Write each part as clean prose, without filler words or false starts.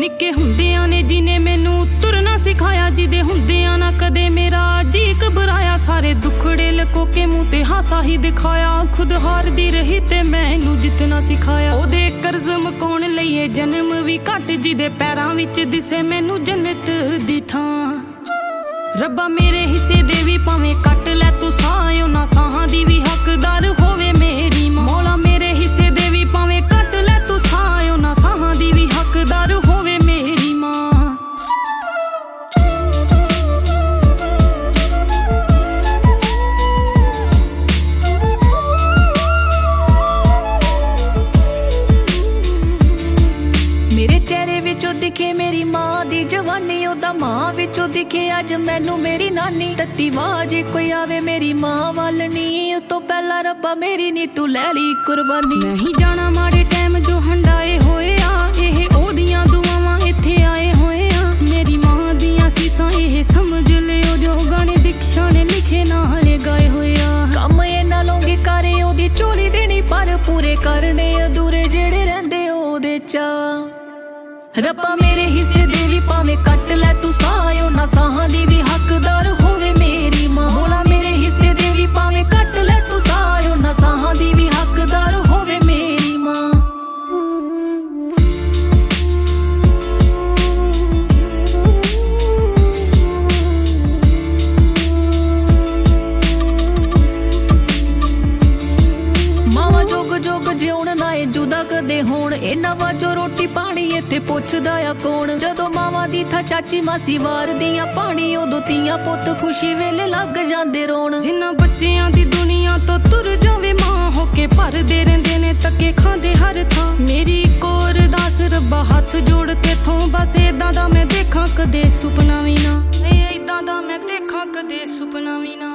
ਨਿੱਕੇ ਹੁੰਦਿਆਂ ਨੇ ਜਿਹਨੇ ਮੈਨੂੰ ਤੁਰਨਾ ਸਿਖਾਇਆ, ਜਿਹਦੇ ਹੁੰਦਿਆਂ ਨਾ ਕਦੇ ਮੇਰਾ ਜੀ ਘਬਰਾਇਆ। ਸਾਰੇ ਦੁੱਖੜੇ ਲਕੋ ਕੇ ਮੂੰਹ ਤੇ ਹਾਸਾ ਹੀ ਦਿਖਾਇਆ, ਖੁਦ ਹਾਰਦੀ ਰਹੀ ਤੇ ਮੈਨੂੰ ਜਿੱਤਣਾ ਸਿਖਾਇਆ। ਉਹਦੇ ਕਰਜ਼ ਮੁਕਾਉਣ ਲਈ ਇਹ ਜਨਮ ਵੀ ਘੱਟ, ਜਿਹਦੇ ਪੈਰਾਂ ਵਿੱਚ ਦਿਸੇ ਮੈਨੂੰ ਜੰਨਤ ਦੀ ਥਾਂ। ਰੱਬਾ ਮੇਰੇ ਹਿੱਸੇ ਦੇ ਵੀ ਭਾਵੇਂ ਕੱਟ ਲੈ ਤੂੰ ਸਾਹ, ਉਹਨਾਂ ਸਾਹਾਂ ਦੀ ਵੀ ਹੱਕਦਾਰ ਹੋਵੇ ਮੇਰੀ ਮਾਂ। ਮੌਲਾ ਮੇਰੇ ਹਿੱਸੇ ਦੇ ਵੀ ਭਾਵੇਂ ਕੱਟ ਲੈ ਤੂੰ ਸਾਹ, ਉਹਨਾਂ ਸਾਹਾਂ ਦੀ ਵੀ ਹੱਕਦਾਰ ਹੋਵੇ ਮੇਰੀ ਮਾਂ। ਮੇਰੇ ਚਿਹਰੇ ਵਿੱਚੋਂ ਦਿਖੇ ਮੇਰੀ ਮਾਂ ਦੀ ਜਵਾਨੀ, ਉਹਦਾ ਮਾਂ ਵਿੱਚੋਂ ਦਿਖੇ ਅੱਜ ਮੈਨੂੰ ਮੇਰੀ ਨਾਨੀ। ਤੱਤੀ ਆਵਾਜ਼ ਕੋਈ ਆਵੇ ਮੇਰੀ ਮਾਂ ਵੱਲ ਨੀ, ਉਤੋਂ ਪਹਿਲਾਂ ਰੱਬਾ ਮੇਰੀ ਨੀ ਤੂੰ ਲੈ ਲਈ ਕੁਰਬਾਨੀ। ਮੈਂ ਹੀ ਜਾਣਾ ਮਾੜੇ ਟਾਈਮ ਜੋ ਹੰਡਾਏ ਹੋਏ ਆ, ਇਹ ਉਹਦੀਆਂ ਦੁਆਵਾਂ ਇੱਥੇ ਆਏ ਹੋਏ ਆ। ਮੇਰੀ ਮਾਂ ਦੀਆਂ ਸੀਸਾਂ ਇਹ ਸਮਝ ਲਿਓ, ਜੋ ਗਾਣੇ ਦਿਕਸ਼ਾ ਨੇ ਲਿਖੇ ਨਾਲੇ ਗਾਏ ਹੋਏ ਆ। ਕੰਮ ਇਹਨਾਂ ਲੋਂਗੇ ਕਰੇ ਉਹਦੀ ਝੋਲੀ ਦੇ ਨੀ, ਪਰ ਪੂਰੇ ਕਰਨੇ ਅਧੂਰੇ ਜਿਹੜੇ ਰਹਿੰਦੇ ਉਹਦੇ ਚਾਅ। ਰੱਬਾ ਮੇਰੇ ਹਿੱਸੇ ਦੇ ਵੀ ਭਾਵੇਂ ਕੱਟ ਲੈ ਤੂੰ ਸਾਹ, ਉਹਨਾਂ ਸਾਹਾਂ ਦੀ ਵੀ ਹੱਕਦਾਰ ਹੋਵੇ ਮੇਰੀ ਮਾਂ। ਮੌਲਾ ਮੇਰੇ ਹਿੱਸੇ ਦੇ ਵੀ ਭਾਵੇਂ ਕੱਟ ਲੈ ਤੂੰ ਸਾਹ, ਉਹਨਾਂ ਸਾਹਾਂ ਦੀ ਵੀ ਹੱਕਦਾਰ ਹੋਵੇ ਮੇਰੀ ਮਾਂ। ਮਾਵਾਂ ਜੋਗ ਜੋਗ ਜਿਉਣ ਨਾ ਇਹ ਜੁਦਾ ਕਦੇ ਹੋਣ, ਇਹਨਾਂ ਵਾਜੋ ਰੋਟੀ ਪਾਣੀ ਇੱਥੇ ਪੁੱਛਦਾ ਆ ਕੌਣ। ਜਦੋਂ ਮਾਵਾਂ ਦੀ ਥਾਂ ਚਾਚੀ ਮਾਸੀ ਵਾਰਦੀਆਂ ਪਾਣੀ, ਉਦੋਂ ਧੀਆਂ ਪੁੱਤ ਖੁਸ਼ੀ ਵੇਲੇ ਲੱਗ ਜਾਂਦੇ ਰੋਣ। ਜਿਨ੍ਹਾਂ ਬੱਚਿਆਂ ਦੀ ਦੁਨੀਆ ਤੋਂ ਤੁਰ ਜਾਵੇ ਮਾਂ ਹੋ ਕੇ, ਭਰਦੇ ਰਹਿੰਦੇ ਨੇ ਧੱਕੇ ਖਾਂਦੇ ਹਰ ਥਾਂ। ਮੇਰੀ ਇੱਕ ਅਰਦਾਸ ਰੱਬਾ ਹੱਥ ਜੋੜ ਕੇ ਥੋਂ, ਬਸ ਏਦਾਂ ਦਾ ਮੈਂ ਦੇਖਾਂ ਕਦੇ ਸੁਪਨਾ ਵੀ ਨਾ, ਏਦਾਂ ਦਾ ਮੈਂ ਦੇਖਾਂ ਕਦੇ ਸੁਪਨਾ ਵੀ ਨਾ।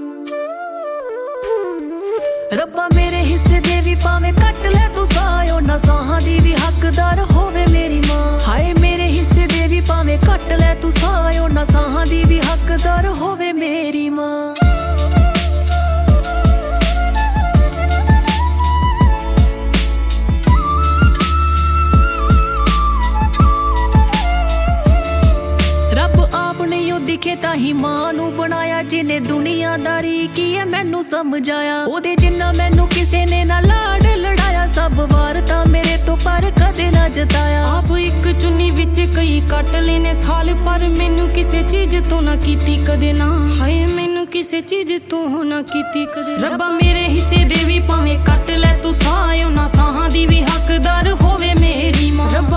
ਰੱਬਾ ਮੇਰੇ ਹਿੱਸੇ ਦੇ ਵੀ ਭਾਵੇਂ ਕੱਟ ਲੈ ਤੂੰ ਸਾਹ, ਉਹਨਾਂ ਸਾਹਾਂ ਦੀ ਵੀ ਹੱਕਦਾਰ ਹੋਵੇ ਮੇਰੀ ਮਾਂ। ਹਾਏ ਮੇਰੇ ਹਿੱਸੇ ਦੇ ਵੀ ਭਾਵੇਂ ਕੱਟ ਲੈ ਤੂੰ ਸਾਹ, ਉਹਨਾਂ ਸਾਹਾਂ ਦੀ ਵੀ ਹੱਕਦਾਰ ਹੋਵੇ ਮੇਰੀ ਮਾਂ। ਦਿਖੇ ਤਾਂ ਹੀ ਮਾਂ ਨੂੰ ਬਣਾਇਆ, ਜਿਹਨੇ ਦੁਨੀਆਦਾਰੀ ਕੀ ਹੈ ਮੈਨੂੰ ਸਮਝਾਇਆ। ਉਹਦੇ ਜਿੰਨਾ ਮੈਨੂੰ ਕਿਸੇ ਨੇ ਨਾ ਲਾਡ ਲੜਾਇਆ, ਸਭ ਵਾਰ ਤਾਂ ਮੇਰੇ ਤੋਂ ਪਰ ਕਦੇ ਨਾ ਜਤਾਇਆ। ਆਪ ਇੱਕ ਚੁੰਨੀ ਵਿੱਚ ਕਈ ਕੱਟ ਲੈਨੇ ਸਾਲ, ਪਰ ਮੈਨੂੰ ਕਿਸੇ ਚੀਜ਼ ਤੋਂ ਨਾ ਕੀਤੀ ਕਦੇ ਨਾ। ਹਾਏ ਮੈਨੂੰ ਕਿਸੇ ਚੀਜ਼ ਤੋਂ ਨਾ ਕੀਤੀ ਕਦੇ। ਰੱਬਾ ਮੇਰੇ ਹਿੱਸੇ ਦੇ ਵੀ ਭਾਵੇਂ ਕੱਟ ਲੈ ਤੂੰ ਸਾਹ, ਉਹਨਾਂ ਸਾਹਾਂ ਦੀ ਵੀ ਹੱਕਦਾਰ ਹੋਵੇ ਮੇਰੀ ਮਾਂ।